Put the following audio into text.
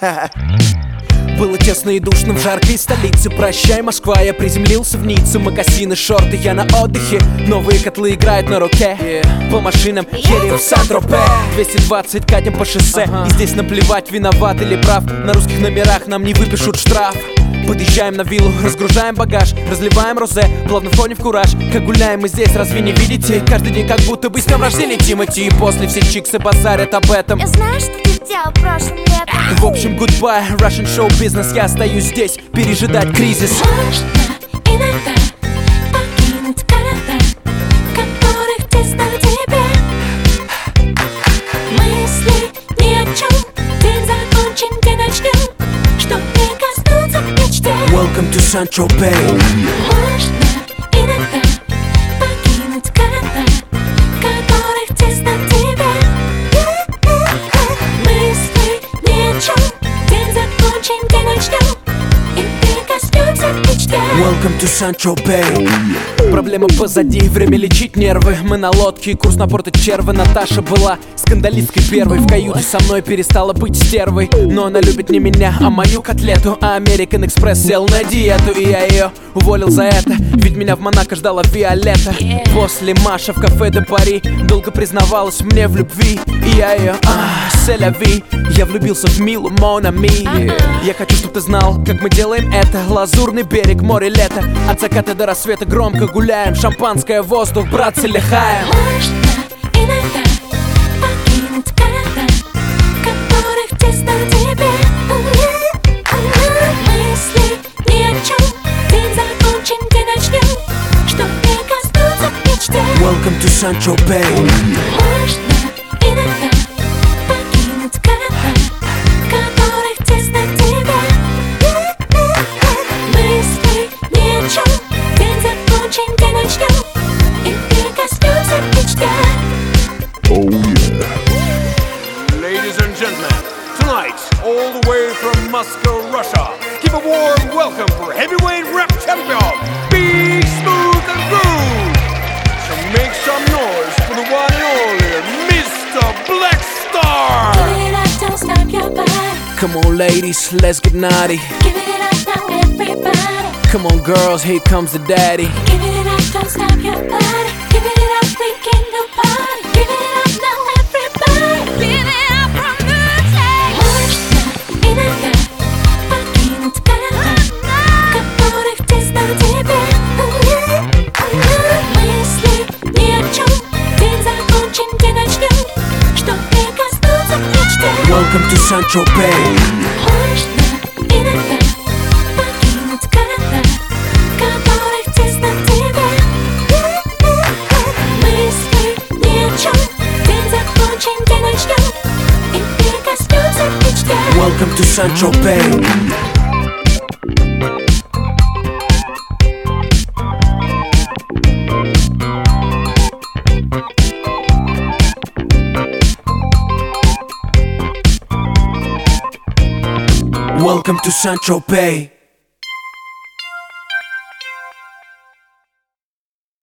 Было тесно и душно в жаркой столице. Прощай, Москва, я приземлился в Ниццу. Мокасины, шорты, я на отдыхе. Новые котлы играют на руке. По машинам едем в Сан-Тропе. 220 катим по шоссе. И здесь наплевать, виноват или прав. На русских номерах нам не выпишут штраф. Подъезжаем на виллу, разгружаем багаж, разливаем розе, плавно входим в кураж. Как гуляем мы здесь, разве не видите? Каждый день как будто бы с днем рождения Тимати. И после все чиксы базарят об этом. Я знаю, что ты делал прошлым летом. В общем, goodbye, Russian show business. Я остаюсь здесь, пережидать кризис. Можно иногда покинуть города, которых тесно тебе. Мысли ни о чем, день закончен, день начнем, чтоб не коснуться мечты. Welcome to Сан-Тропе. Можно иногда покинуть города, которых тесно тебе. Мысли ни о чем, день закончен, день начнем, и не коснется мечты. Welcome to Сан-Тропе. Проблема позади, время лечить нервы. Мы на лодке, курс на порт червы. Наташа была скандалисткой первой. В каюте со мной перестала быть стервой. Но она любит не меня, а мою котлету. А American Express сел на диету, и я ее уволил за это. Ведь меня в Монако ждала Виолетта. После Маша в кафе де Пари долго признавалась мне в любви. И я ее, селяви. Я влюбился в Милу, Мон Ами. Я хочу, чтоб ты знал, как мы делаем это. Лазурный берег, море, лето. От заката до рассвета громко гуляем. Шампанское, воздух, братцы, лихаем. Можно иногда покинуть города, которых тесно тебе. Мысли ни о чем, день закончен, день начнем, чтоб не коснуться мечты. Welcome to Сан-Тропе. Можно иногда покинуть города, которых тесно тебе. Мысли ни о чем, день закончен, день начнем, и не коснется мечты. Ladies and gentlemen, tonight, all the way from Moscow, Russia, give a warm welcome for heavyweight rap champion, Big Smooth and Groove. So make some noise for the one and only Mr. Blackstar. Give it up, don't stop your body. Come on, ladies, let's get naughty. Give it up now, everybody. Come on, girls, here comes the daddy. Give it up, don't stop your body. Give it up, we can do party. Give it up now, everybody. Give it up from the top. Можно иногда покинуть города, которых тесно тебе. Мысли ни о чем, день закончен, день начнем, чтоб не коснуться мечты. Welcome to Сан-Тропе. Можно иногда покинуть города, которых тесно тебе. Мысли ни о чем, день закончен, день начнем, и не коснется мечты. Welcome to Сан-Тропе. Welcome to Сан-Тропе.